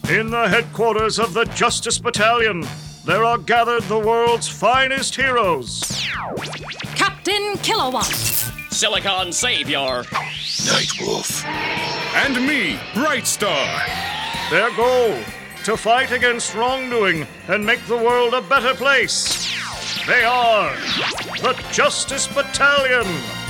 In the headquarters of the Justice Battalion, there are gathered the world's finest heroes. Captain Kilowatt. Silicon Savior. Nightwolf. And me, Brightstar. Their goal, to fight against wrongdoing and make the world a better place. They are the Justice Battalion.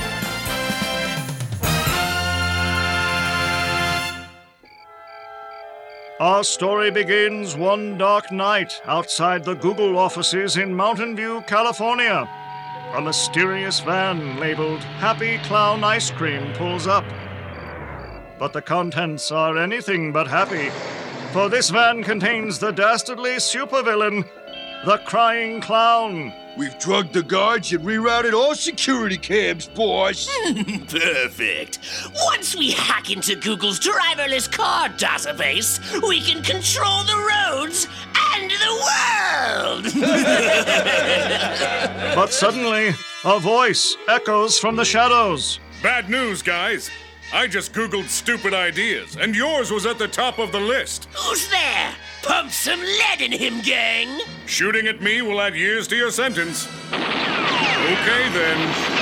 Our story begins one dark night outside the Google offices in Mountain View, California. A mysterious van labeled Happy Clown Ice Cream pulls up. But the contents are anything but happy, for this van contains the dastardly supervillain, the Crying Clown. We've drugged the guards and rerouted all security cams, boss. Perfect. Once we hack into Google's driverless car database, we can control the roads and the world. But suddenly, a voice echoes from the shadows. Bad news, guys. I just Googled stupid ideas, and yours was at the top of the list. Who's there? Pump some lead in him, gang. Shooting at me will add years to your sentence. Okay, then.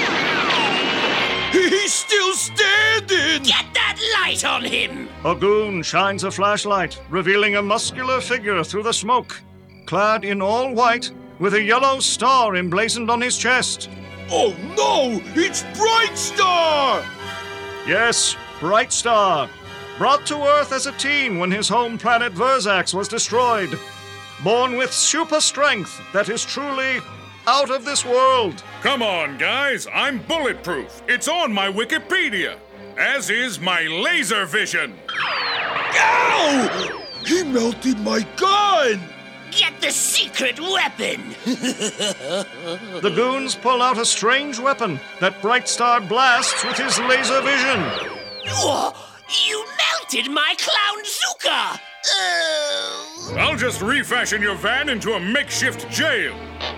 He's still standing! Get that light on him! A goon shines a flashlight, revealing a muscular figure through the smoke, clad in all white, with a yellow star emblazoned on his chest. Oh no! It's Brightstar! Yes, Brightstar, brought to Earth as a teen when his home planet Verzax was destroyed. Born with super strength that is truly out of this world. Come on, guys. I'm bulletproof. It's on my Wikipedia. As is my laser vision. Ow! He melted my gun! Get the secret weapon! The goons pull out a strange weapon that Brightstar blasts with his laser vision. Whoa, you melted my Clownzooka! Oh. I'll just refashion your van into a makeshift jail.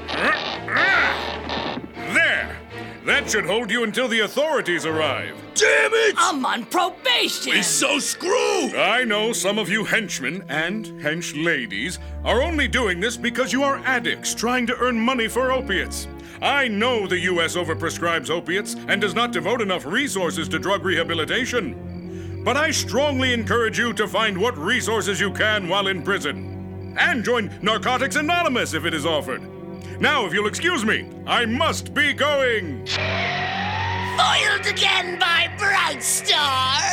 There. That should hold you until the authorities arrive. Damn it! I'm on probation. He's so screwed! I know some of you henchmen and hench ladies are only doing this because you are addicts trying to earn money for opiates. I know the U.S. overprescribes opiates and does not devote enough resources to drug rehabilitation. But I strongly encourage you to find what resources you can while in prison. And join Narcotics Anonymous if it is offered. Now, if you'll excuse me, I must be going. Foiled again by Brightstar!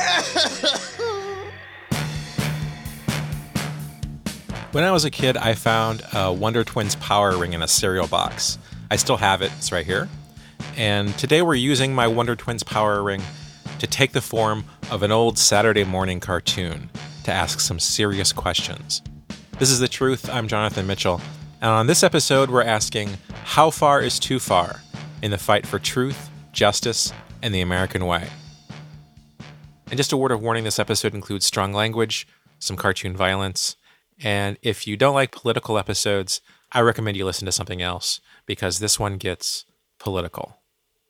When I was a kid, I found a Wonder Twins power ring in a cereal box. I still have it. It's right here. And today we're using my Wonder Twins power ring to take the form of an old Saturday morning cartoon to ask some serious questions. This is The Truth. I'm Jonathan Mitchell. And on this episode, we're asking, how far is too far in the fight for truth, justice, and the American way? And just a word of warning, this episode includes strong language, some cartoon violence, and if you don't like political episodes, I recommend you listen to something else, because this one gets political.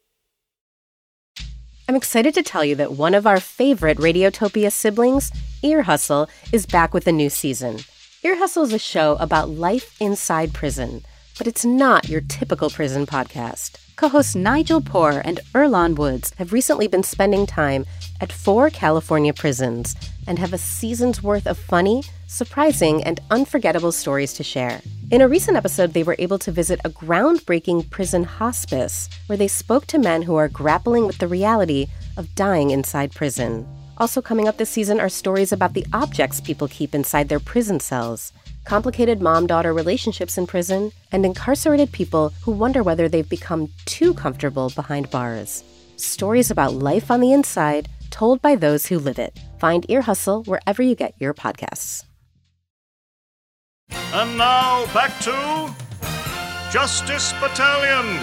I'm excited to tell you that one of our favorite Radiotopia siblings, Ear Hustle, is back with a new season. Ear Hustle is a show about life inside prison, but it's not your typical prison podcast. Co-hosts Nigel Poor and Earlonne Woods have recently been spending time at 4 California prisons and have a season's worth of funny, surprising, and unforgettable stories to share. In a recent episode, they were able to visit a groundbreaking prison hospice where they spoke to men who are grappling with the reality of dying inside prison. Also coming up this season are stories about the objects people keep inside their prison cells, complicated mom-daughter relationships in prison, and incarcerated people who wonder whether they've become too comfortable behind bars. Stories about life on the inside, told by those who live it. Find Ear Hustle wherever you get your podcasts. And now, back to Justice Battalion.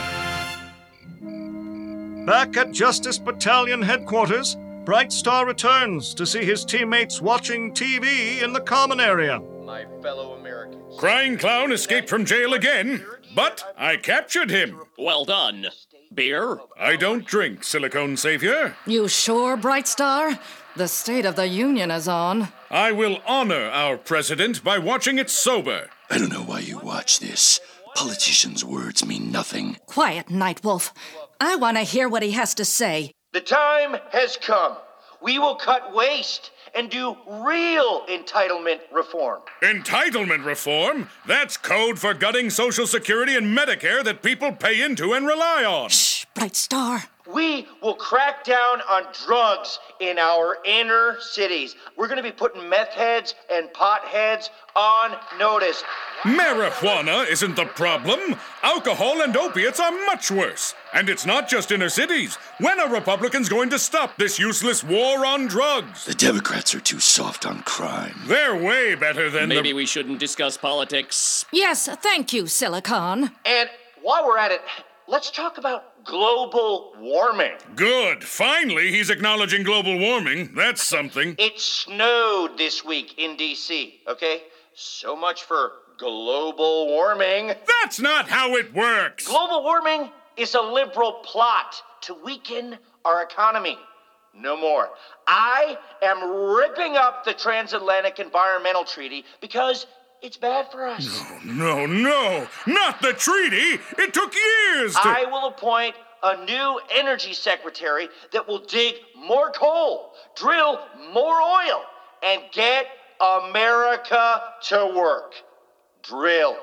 Back at Justice Battalion headquarters, Brightstar returns to see his teammates watching TV in the common area. My fellow Americans. Crying Clown escaped from jail again, but I captured him. Well done. Beer? I don't drink, Silicone Savior. You sure, Bright Star? The State of the Union is on. I will honor our president by watching it sober. I don't know why you watch this. Politicians' words mean nothing. Quiet, Nightwolf. I want to hear what he has to say. The time has come. We will cut waste and do real entitlement reform. Entitlement reform? That's code for gutting Social Security and Medicare that people pay into and rely on. Shh, Bright Star. We will crack down on drugs in our inner cities. We're going to be putting meth heads and pot heads on notice. Marijuana isn't the problem. Alcohol and opiates are much worse. And it's not just inner cities. When are Republicans going to stop this useless war on drugs? The Democrats are too soft on crime. They're way better than Maybe we shouldn't discuss politics. Yes, thank you, Silicon. And while we're at it, let's talk about global warming. Good. Finally, he's acknowledging global warming. That's something. It snowed this week in D.C., okay? So much for global warming. That's not how it works. Global warming is a liberal plot to weaken our economy. No more. I am ripping up the Transatlantic Environmental Treaty because it's bad for us. No, not the treaty. It took years to... I will appoint a new energy secretary that will dig more coal, drill more oil, and get America to work. Drill.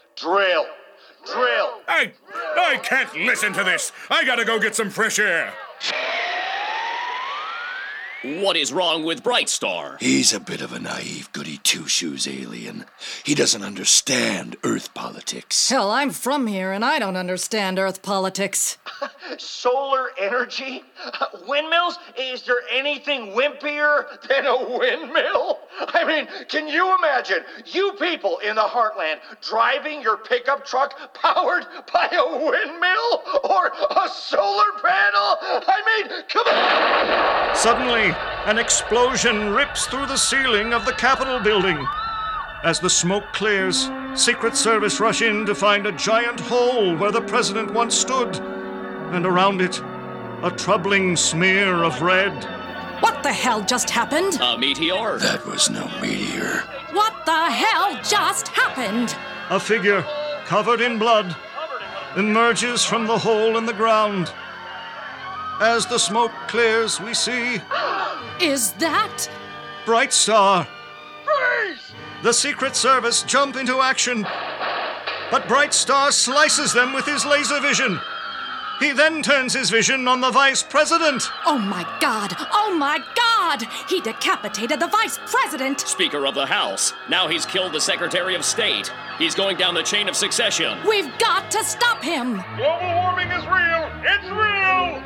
I can't listen to this. I gotta go get some fresh air. What is wrong with Bright Star? He's a bit of a naive goody two-shoes alien. He doesn't understand Earth politics. Hell, I'm from here and I don't understand Earth politics. Solar energy? Windmills? Is there anything wimpier than a windmill? I mean, can you imagine you people in the heartland driving your pickup truck powered by a windmill or a solar panel? I mean, come on! Suddenly, an explosion rips through the ceiling of the Capitol building. As the smoke clears, Secret Service rush in to find a giant hole where the president once stood, and around it, a troubling smear of red. What the hell just happened? A meteor? That was no meteor. What the hell just happened? A figure, covered in blood, emerges from the hole in the ground. As the smoke clears, we see... Is that... Bright Star. The Secret Service jump into action, but Bright Star slices them with his laser vision. He then turns his vision on the Vice President. Oh my God! Oh my God! He decapitated the Vice President! Speaker of the House. Now he's killed the Secretary of State. He's going down the chain of succession. We've got to stop him! Global warming is real. It's real.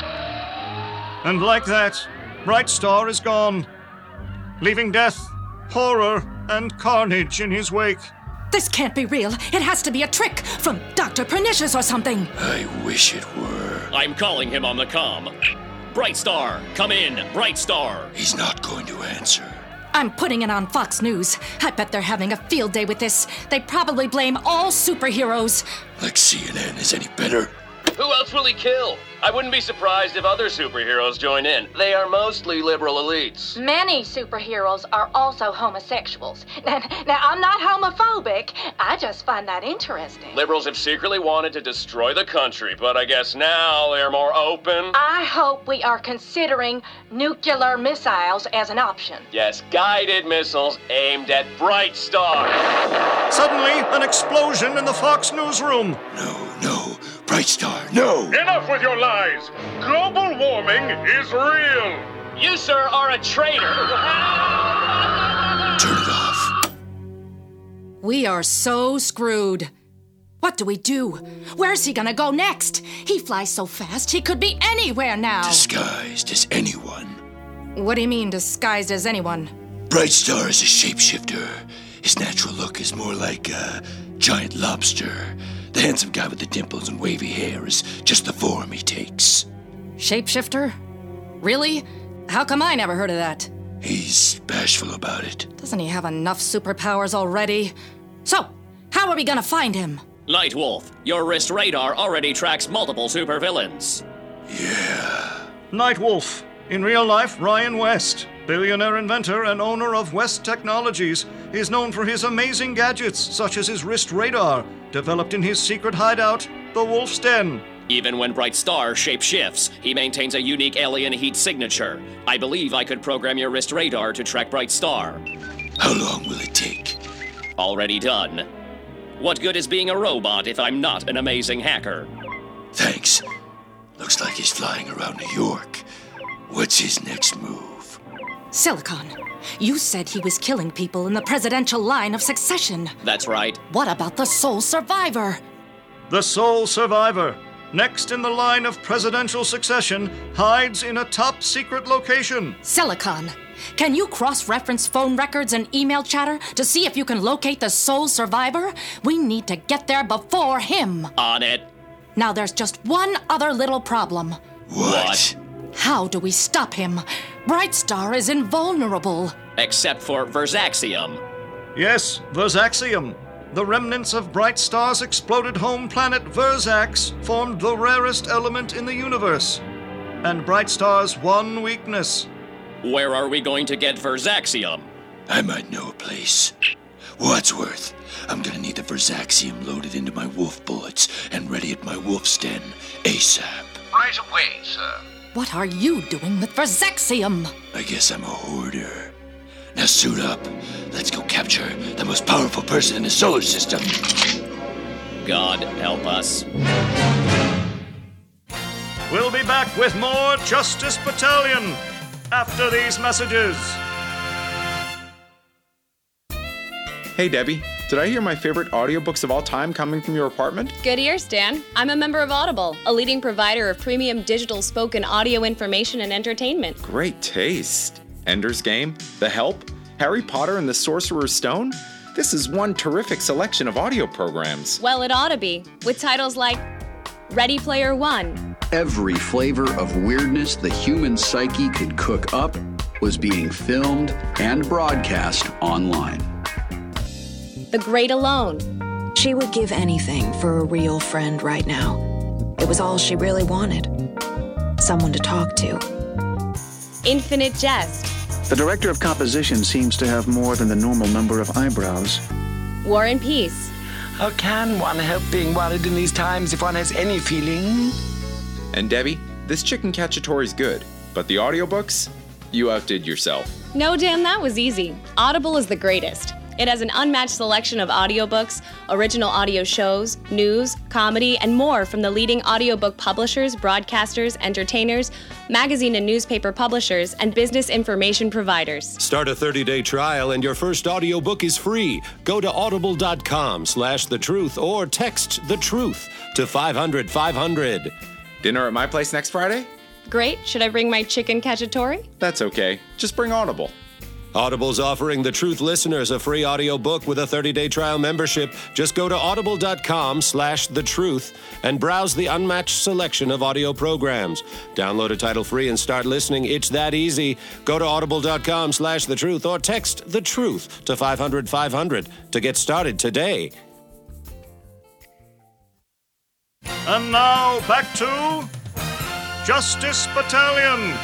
And like that, Bright Star is gone, leaving death, horror, and carnage in his wake. This can't be real. It has to be a trick from Dr. Pernicious or something. I wish it were. I'm calling him on the comm. Bright Star, come in, Bright Star. He's not going to answer. I'm putting it on Fox News. I bet they're having a field day with this. They probably blame all superheroes. Like CNN is any better? Who else will he kill? I wouldn't be surprised if other superheroes join in. They are mostly liberal elites. Many superheroes are also homosexuals. Now, I'm not homophobic. I just find that interesting. Liberals have secretly wanted to destroy the country, but I guess now they're more open. I hope we are considering nuclear missiles as an option. Yes, guided missiles aimed at Bright Star. Suddenly, an explosion in the Fox newsroom. No. Bright Star, no! Enough with your lies. Global warming is real. You, sir, are a traitor. Turn it off. We are so screwed. What do we do? Where's he gonna go next? He flies so fast, he could be anywhere now. Disguised as anyone. What do you mean, disguised as anyone? Bright Star is a shapeshifter. His natural look is more like a giant lobster. The handsome guy with the dimples and wavy hair is just the form he takes. Shapeshifter? Really? How come I never heard of that? He's bashful about it. Doesn't he have enough superpowers already? So, how are we gonna find him? Nightwolf, your wrist radar already tracks multiple supervillains. Yeah. Nightwolf. In real life, Ryan West, billionaire inventor and owner of West Technologies, is known for his amazing gadgets, such as his wrist radar, developed in his secret hideout, the Wolf's Den. Even when Bright Star shapeshifts, he maintains a unique alien heat signature. I believe I could program your wrist radar to track Bright Star. How long will it take? Already done. What good is being a robot if I'm not an amazing hacker? Thanks. Looks like he's flying around New York. What's his next move? Silicon, you said he was killing people in the presidential line of succession. That's right. What about the sole survivor? The sole survivor, next in the line of presidential succession, hides in a top-secret location. Silicon, can you cross-reference phone records and email chatter to see if you can locate the sole survivor? We need to get there before him. On it. Now there's just one other little problem. What? How do we stop him? Bright Star is invulnerable. Except for Verzaxium. Yes, Verzaxium. The remnants of Bright Star's exploded home planet Verzax formed the rarest element in the universe. And Bright Star's one weakness. Where are we going to get Verzaxium? I might know a place. Wadsworth, I'm gonna need the Verzaxium loaded into my wolf bullets and ready at my wolf's den ASAP. Right away, sir. What are you doing with Verzaxium? I guess I'm a hoarder. Now suit up. Let's go capture the most powerful person in the solar system. God help us. We'll be back with more Justice Battalion after these messages. Hey, Debbie, did I hear my favorite audiobooks of all time coming from your apartment? Good ear, Stan. I'm a member of Audible, a leading provider of premium digital spoken audio information and entertainment. Great taste. Ender's Game, The Help, Harry Potter and the Sorcerer's Stone? This is one terrific selection of audio programs. Well, it ought to be, with titles like Ready Player One. Every flavor of weirdness the human psyche could cook up was being filmed and broadcast online. The Great Alone. She would give anything for a real friend right now. It was all she really wanted. Someone to talk to. Infinite Jest. The director of composition seems to have more than the normal number of eyebrows. War and Peace. How can one help being worried in these times if one has any feeling? And Debbie, this Chicken Cacciatore's good, but the audiobooks? You outdid yourself. No, Dan, that was easy. Audible is the greatest. It has an unmatched selection of audiobooks, original audio shows, news, comedy, and more from the leading audiobook publishers, broadcasters, entertainers, magazine and newspaper publishers, and business information providers. Start a 30-day trial and your first audiobook is free. Go to audible.com/thetruth or text the truth to 500-500. Dinner at my place next Friday? Great. Should I bring my Chicken Cacciatore? That's okay. Just bring Audible. Audible's offering The Truth listeners a free audiobook with a 30-day trial membership. Just go to audible.com/thetruth and browse the unmatched selection of audio programs. Download a title free and start listening. It's that easy. Go to audible.com/thetruth or text the truth to 500-500 to get started today. And now back to Justice Battalion.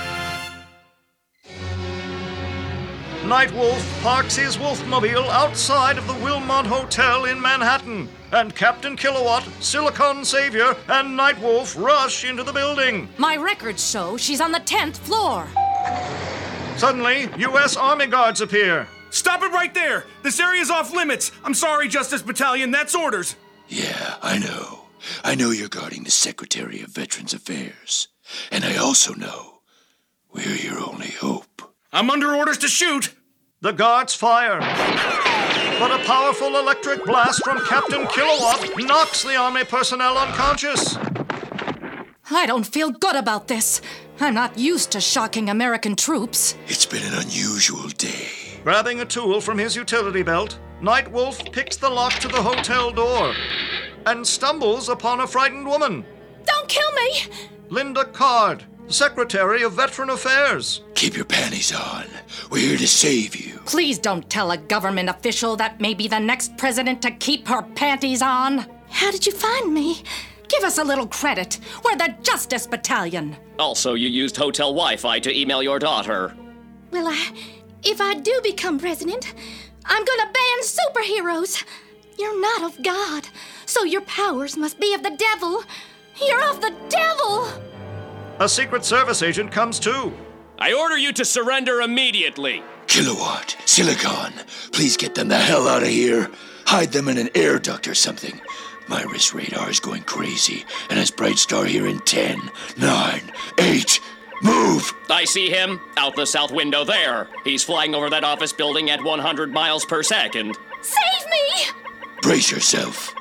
Nightwolf parks his Wolfmobile outside of the Wilmot Hotel in Manhattan, and Captain Kilowatt, Silicon Savior, and Nightwolf rush into the building. My records show she's on the 10th floor. Suddenly, U.S. Army guards appear. Stop it right there! This area's off limits! I'm sorry, Justice Battalion, that's orders. Yeah, I know. I know you're guarding the Secretary of Veterans Affairs. And I also know we're your only hope. I'm under orders to shoot! The guards fire. But a powerful electric blast from Captain Kilowatt knocks the Army personnel unconscious. I don't feel good about this. I'm not used to shocking American troops. It's been an unusual day. Grabbing a tool from his utility belt, Nightwolf picks the lock to the hotel door and stumbles upon a frightened woman. Don't kill me! Linda Card, Secretary of Veteran Affairs. Keep your panties on. We're here to save you. Please don't tell a government official that may be the next president to keep her panties on. How did you find me? Give us a little credit. We're the Justice Battalion. Also, you used hotel Wi-Fi to email your daughter. Well, if I do become president, I'm gonna ban superheroes. You're not of God, so your powers must be of the devil. You're of the devil! A Secret Service agent comes too. I order you to surrender immediately. Kilowatt, Silicon, please get them the hell out of here. Hide them in an air duct or something. My wrist radar is going crazy, and has Brightstar here in 10, 9, 8, move! I see him, out the south window there. He's flying over that office building at 100 miles per second. Save me! Brace yourself.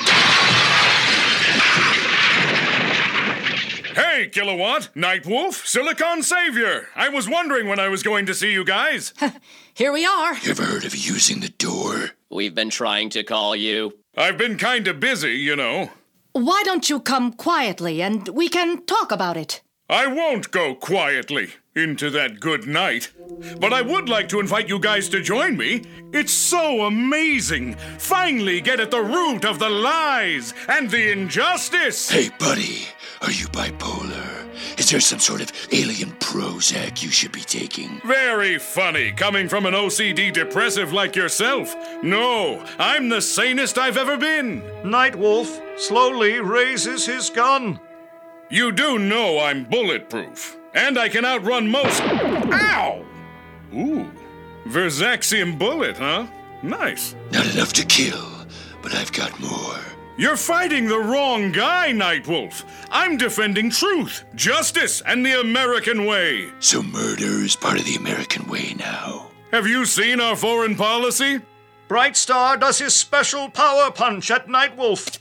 Hey, Kilowatt, Nightwolf, Silicon Savior. I was wondering when I was going to see you guys. Here we are. You ever heard of using the door? We've been trying to call you. I've been kinda busy, you know. Why don't you come quietly and we can talk about it? I won't go quietly into that good night. But I would like to invite you guys to join me. It's so amazing. Finally get at the root of the lies and the injustice. Hey, buddy, are you bipolar? Is there some sort of alien Prozac you should be taking? Very funny, coming from an OCD depressive like yourself. No, I'm the sanest I've ever been. Nightwolf slowly raises his gun. You do know I'm bulletproof, and I can outrun most... Ow! Ooh, Verzaxium bullet, huh? Nice. Not enough to kill, but I've got more. You're fighting the wrong guy, Nightwolf. I'm defending truth, justice, and the American way. So murder is part of the American way now. Have you seen our foreign policy? Brightstar does his special power punch at Nightwolf,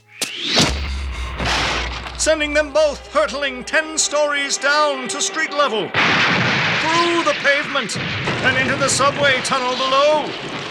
sending them both hurtling 10 stories down to street level, through the pavement, and into the subway tunnel below.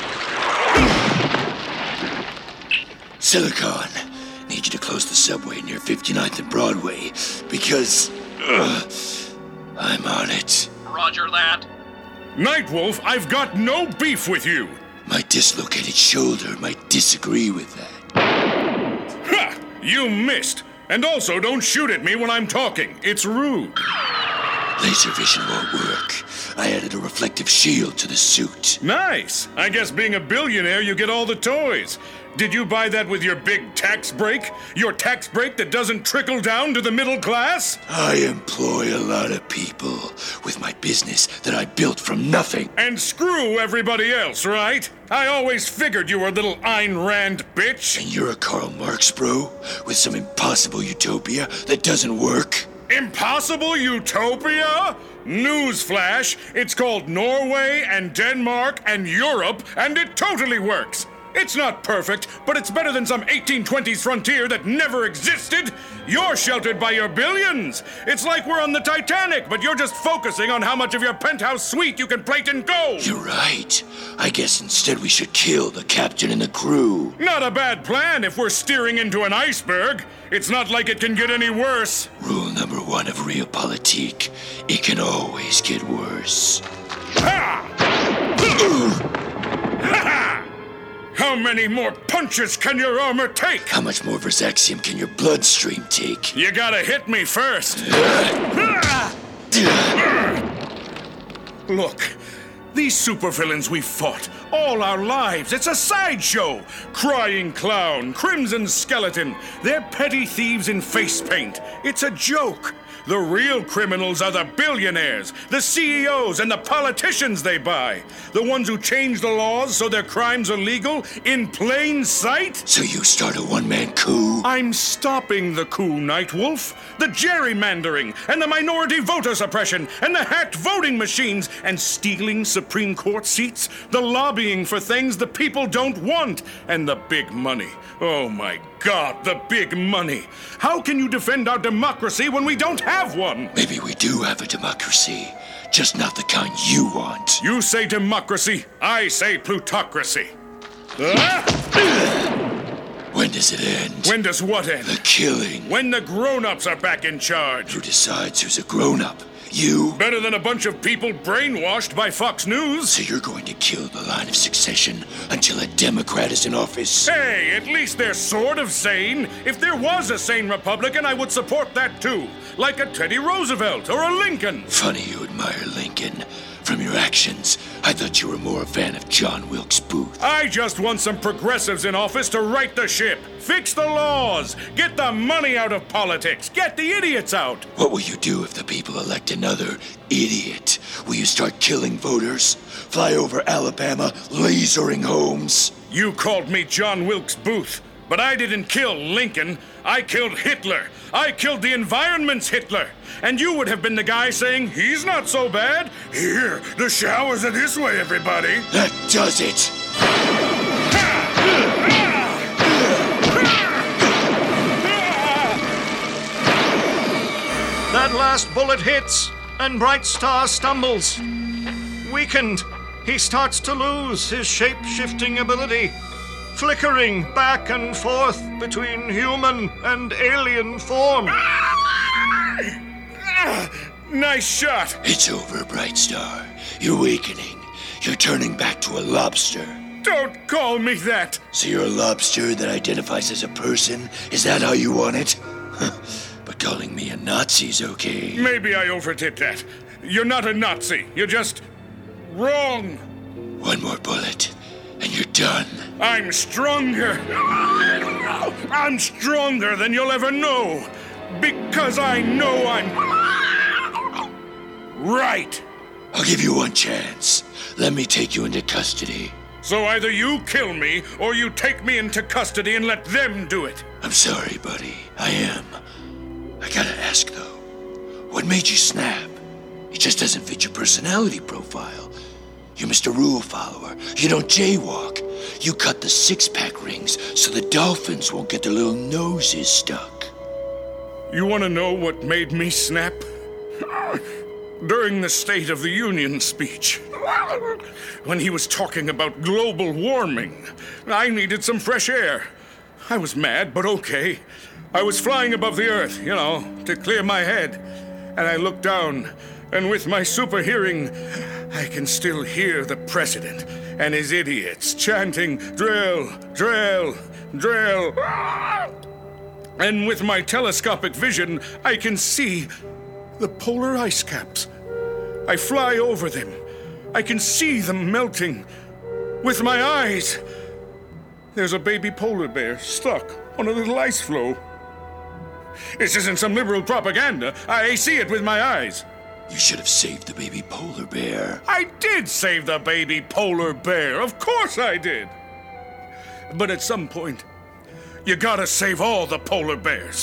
Silicon, need you to close the subway near 59th and Broadway, because... I'm on it. Roger that. Nightwolf, I've got no beef with you. My dislocated shoulder might disagree with that. Ha! You missed. And also, don't shoot at me when I'm talking. It's rude. Laser vision won't work. I added a reflective shield to the suit. Nice. I guess being a billionaire, you get all the toys. Did you buy that with your big tax break? Your tax break that doesn't trickle down to the middle class? I employ a lot of people with my business that I built from nothing. And screw everybody else, right? I always figured you were a little Ayn Rand bitch. And you're a Karl Marx bro with some impossible utopia that doesn't work? Impossible utopia? Newsflash, it's called Norway and Denmark and Europe, and it totally works. It's not perfect, but it's better than some 1820s frontier that never existed. You're sheltered by your billions. It's like we're on the Titanic, but you're just focusing on how much of your penthouse suite you can plate in gold. You're right. I guess instead we should kill the captain and the crew. Not a bad plan if we're steering into an iceberg. It's not like it can get any worse. Rule number 1 of realpolitik: it can always get worse. Ha! Ha! How many more punches can your armor take? How much more Verzaxium can your bloodstream take? You gotta hit me first. Look, these supervillains we've fought all our lives, it's a sideshow. Crying Clown, Crimson Skeleton, they're petty thieves in face paint. It's a joke. The real criminals are the billionaires, the CEOs, and the politicians they buy. The ones who change the laws so their crimes are legal in plain sight. So you start a one-man coup? I'm stopping the coup, Nightwolf. The gerrymandering, and the minority voter suppression, and the hacked voting machines, and stealing Supreme Court seats, the lobbying for things the people don't want, and the big money. Oh my God, the big money. How can you defend our democracy when we don't have one? Maybe we do have a democracy, just not the kind you want. You say democracy, I say plutocracy. When does it end? When does what end? The killing. When the grown-ups are back in charge. Who decides who's a grown-up? You? Better than a bunch of people brainwashed by Fox News. So you're going to kill the line of succession until a Democrat is in office? Hey, at least they're sort of sane. If there was a sane Republican, I would support that too. Like a Teddy Roosevelt or a Lincoln. Funny you admire Lincoln. From your actions, I thought you were more a fan of John Wilkes Booth. I just want some progressives in office to right the ship, fix the laws, get the money out of politics, get the idiots out. What will you do if the people elect another idiot? Will you start killing voters? Fly over Alabama, lasering homes? You called me John Wilkes Booth, but I didn't kill Lincoln. I killed Hitler. I killed the environment's Hitler. And you would have been the guy saying, he's not so bad. Here, the showers are this way, everybody. That does it. That last bullet hits, and Bright Star stumbles. Weakened, he starts to lose his shape-shifting ability, flickering back and forth between human and alien form. Nice shot. It's over, Bright Star. You're weakening. You're turning back to a lobster. Don't call me that. So you're a lobster that identifies as a person? Is that how you want it? But calling me a Nazi's okay. Maybe I overdid that. You're not a Nazi. You're just wrong. One more bullet, and you're done. I'm stronger. I'm stronger than you'll ever know. Because I know I'm right. I'll give you one chance. Let me take you into custody. So either you kill me, or you take me into custody and let them do it. I'm sorry, buddy. I am. I gotta ask, though. What made you snap? It just doesn't fit your personality profile. You're Mr. Rule follower. You don't jaywalk. You cut the six-pack rings so the dolphins won't get their little noses stuck. You want to know what made me snap? During the State of the Union speech, when he was talking about global warming, I needed some fresh air. I was mad, but okay. I was flying above the earth, to clear my head. And I looked down, and with my super hearing, I can still hear the president and his idiots chanting, drill, drill, drill. And with my telescopic vision, I can see the polar ice caps. I fly over them. I can see them melting. With my eyes, there's a baby polar bear stuck on a little ice floe. This isn't some liberal propaganda. I see it with my eyes. You should have saved the baby polar bear. I did save the baby polar bear. Of course I did. But at some point, you gotta save all the polar bears.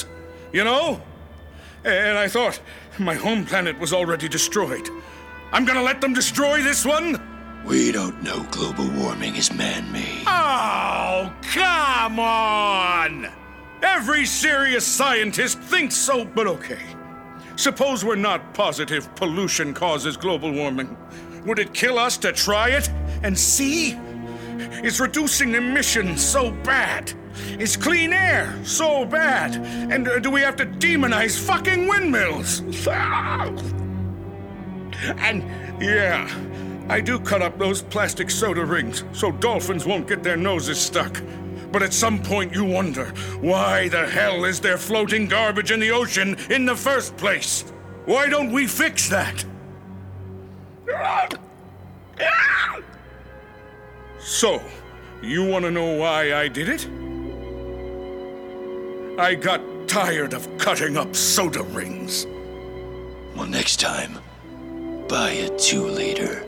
And I thought my home planet was already destroyed. I'm gonna let them destroy this one? We don't know global warming is man-made. Oh, come on! Every serious scientist thinks so, but okay. Suppose we're not positive pollution causes global warming. Would it kill us to try it and see? Is reducing emissions so bad? Is clean air so bad? And do we have to demonize fucking windmills? And yeah, I do cut up those plastic soda rings so dolphins won't get their noses stuck. But at some point you wonder, why the hell is there floating garbage in the ocean in the first place? Why don't we fix that? So, you want to know why I did it? I got tired of cutting up soda rings. Well, next time, buy a 2-liter.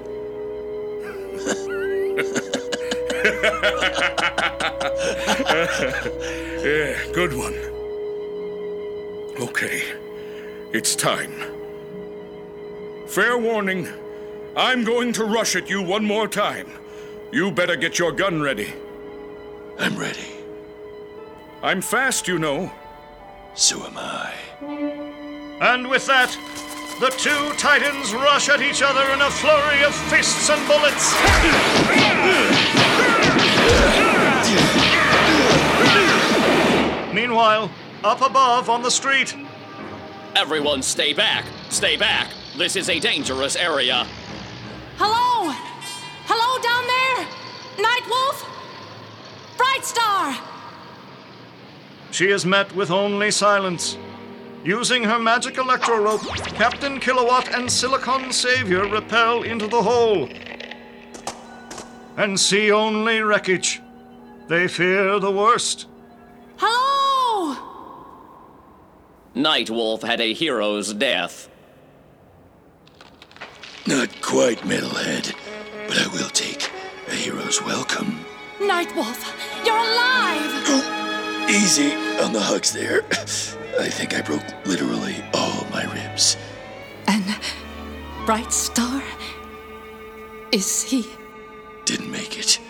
Yeah, good one. Okay, it's time. Fair warning, I'm going to rush at you one more time. You better get your gun ready. I'm ready. I'm fast, So am I. And with that, the two titans rush at each other in a flurry of fists and bullets. Meanwhile, up above on the street. Everyone stay back! Stay back! This is a dangerous area. Hello? Hello down there? Nightwolf? Brightstar! She is met with only silence. Using her magic electro-rope, Captain Kilowatt and Silicon Savior rappel into the hole and see only wreckage. They fear the worst. Hello? Nightwolf had a hero's death. Not quite, Metalhead, but I will take a hero's welcome. Nightwolf, you're alive! Oh, easy on the hugs there. I think I broke literally all my ribs. And Brightstar? Is he? Didn't make it.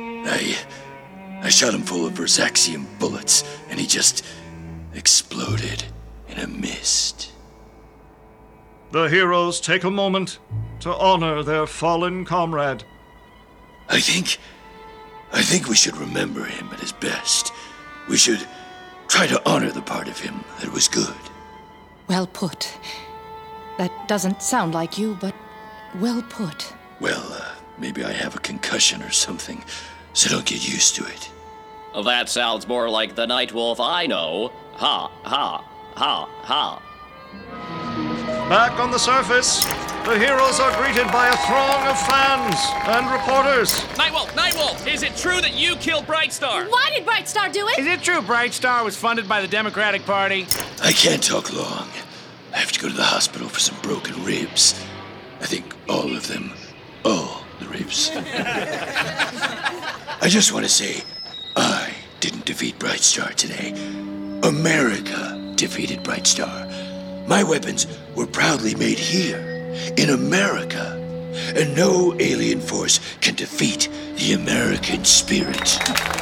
I shot him full of Versaxium bullets, and he just exploded in a mist. The heroes take a moment to honor their fallen comrade. I think we should remember him at his best. We should try to honor the part of him that was good. Well put. That doesn't sound like you, but well put. Well, maybe I have a concussion or something, so don't get used to it. That sounds more like the Nightwolf I know. Ha, ha, ha, ha. Back on the surface, the heroes are greeted by a throng of fans and reporters. Nightwolf, is it true that you killed Brightstar? Why did Brightstar do it? Is it true Brightstar was funded by the Democratic Party? I can't talk long. I have to go to the hospital for some broken ribs. I think all of them. All the ribs. I just want to say, I didn't defeat Brightstar today. America defeated Brightstar. My weapons were proudly made here, in America. And no alien force can defeat the American spirit.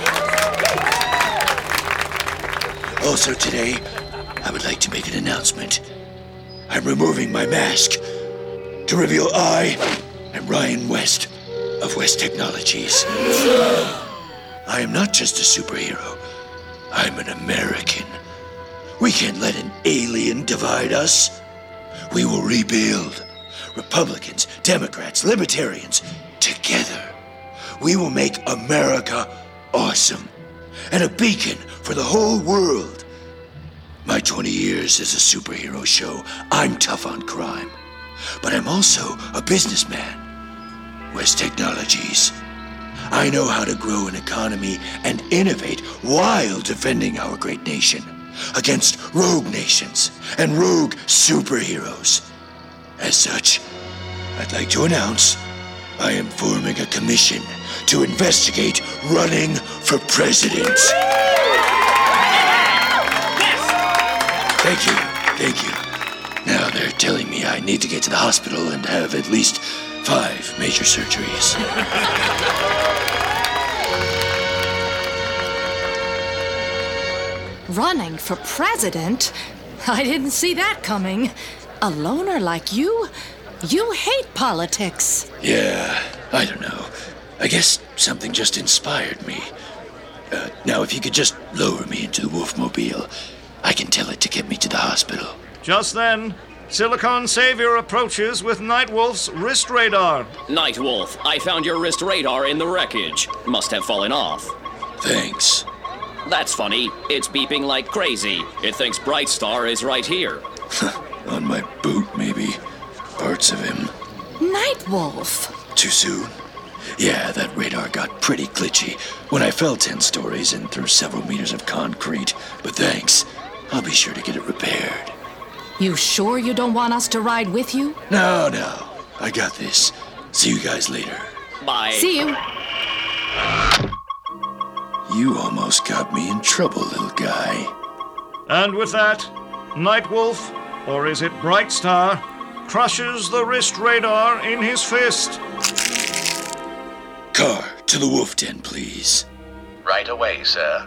Also today, I would like to make an announcement. I'm removing my mask to reveal I am Ryan West of West Technologies. I am not just a superhero. I'm an American. We can't let an alien divide us. We will rebuild. Republicans, Democrats, Libertarians, together. We will make America awesome and a beacon for the whole world. My 20 years as a superhero show, I'm tough on crime. But I'm also a businessman. West Technologies. I know how to grow an economy and innovate while defending our great nation against rogue nations and rogue superheroes. As such, I'd like to announce I am forming a commission to investigate running for president. Thank you. Now they're telling me I need to get to the hospital and have at least 5 major surgeries. Running for president? I didn't see that coming. A loner like you? You hate politics. Yeah, I don't know. I guess something just inspired me. Now, if you could just lower me into the Wolfmobile, I can tell it to get me to the hospital. Just then, Silicon Savior approaches with Nightwolf's wrist radar. Nightwolf, I found your wrist radar in the wreckage. Must have fallen off. Thanks. That's funny. It's beeping like crazy. It thinks Brightstar is right here. On my boot, maybe. Parts of him. Nightwolf. Too soon? Yeah, that radar got pretty glitchy when I fell 10 stories and through several meters of concrete. But thanks. I'll be sure to get it repaired. You sure you don't want us to ride with you? No. I got this. See you guys later. Bye. See you. You almost got me in trouble, little guy. And with that, Nightwolf, or is it Brightstar, crushes the wrist radar in his fist. Car to the wolf den, please. Right away, sir.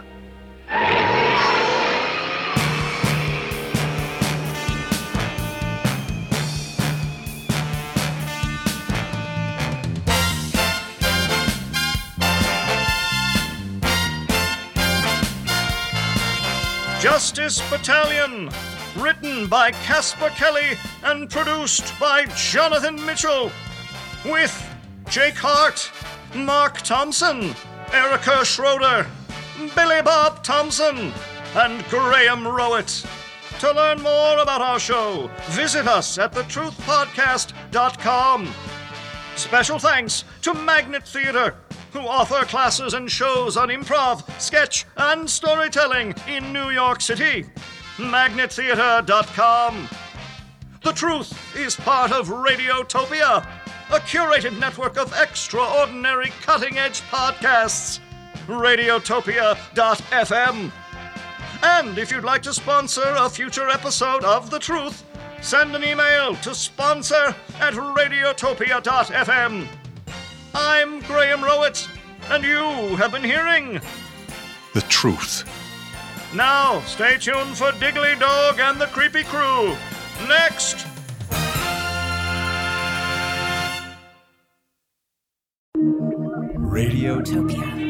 Justice Battalion, written by Casper Kelly and produced by Jonathan Mitchell, with Jake Hart, Mark Thompson, Erica Schroeder, Billy Bob Thompson, and Graham Rowett. To learn more about our show, visit us at thetruthpodcast.com. Special thanks to Magnet Theater, who offer classes and shows on improv, sketch, and storytelling in New York City. MagnetTheater.com. The Truth is part of Radiotopia, a curated network of extraordinary cutting-edge podcasts. Radiotopia.fm. And if you'd like to sponsor a future episode of The Truth, send an email to sponsor@radiotopia.fm. I'm Graham Rowett, and you have been hearing The Truth. Now, stay tuned for Diggly Dog and the Creepy Crew. Next! Radiotopia.